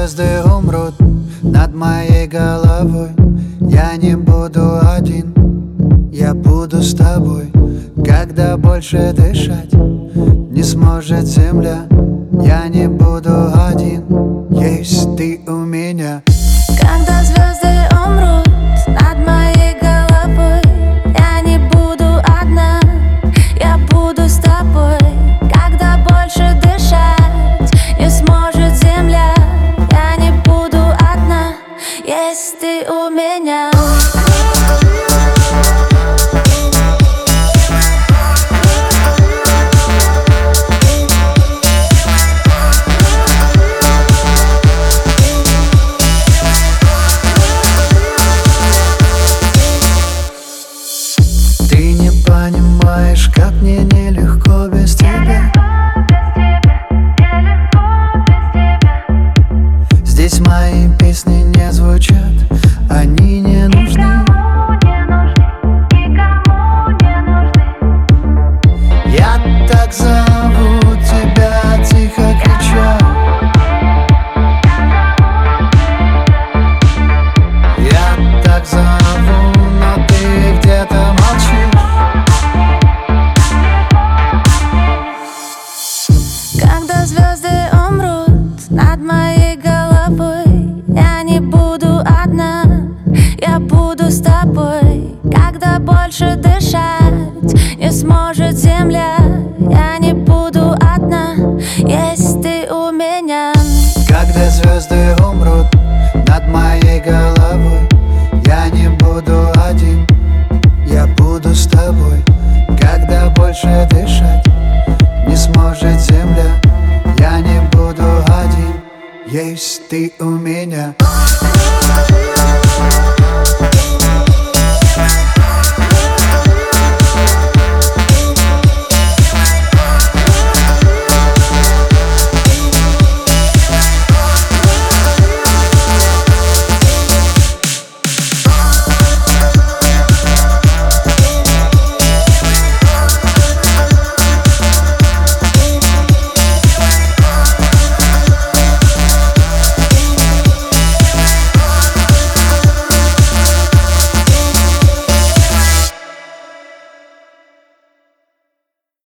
звезды умрут над моей головой, я не буду один, я буду с тобой. Когда больше дышать не сможет земля, я не буду один, есть ты у меня. Когда звезды умрут над моей головой, я не буду одна, я буду с тобой. Когда больше дышать не сможет земля, я не буду одна, есть ты у меня. Ты не понимаешь, как мне нелегко без тебя. Здесь мои песни не звучат, они не нужны. Я так зову тебя, тихо крича. Я так зову, но ты где-то молчишь. Когда звезды умрут над моей головой, я не буду одна, я буду с тобой. Когда больше дышать не сможет земля, я не буду одна, есть ты у меня. Когда звезды умрут над моей головой, я не буду один, я буду с тобой. Когда больше дышать не сможет земля, я не буду один, есть ты у меня.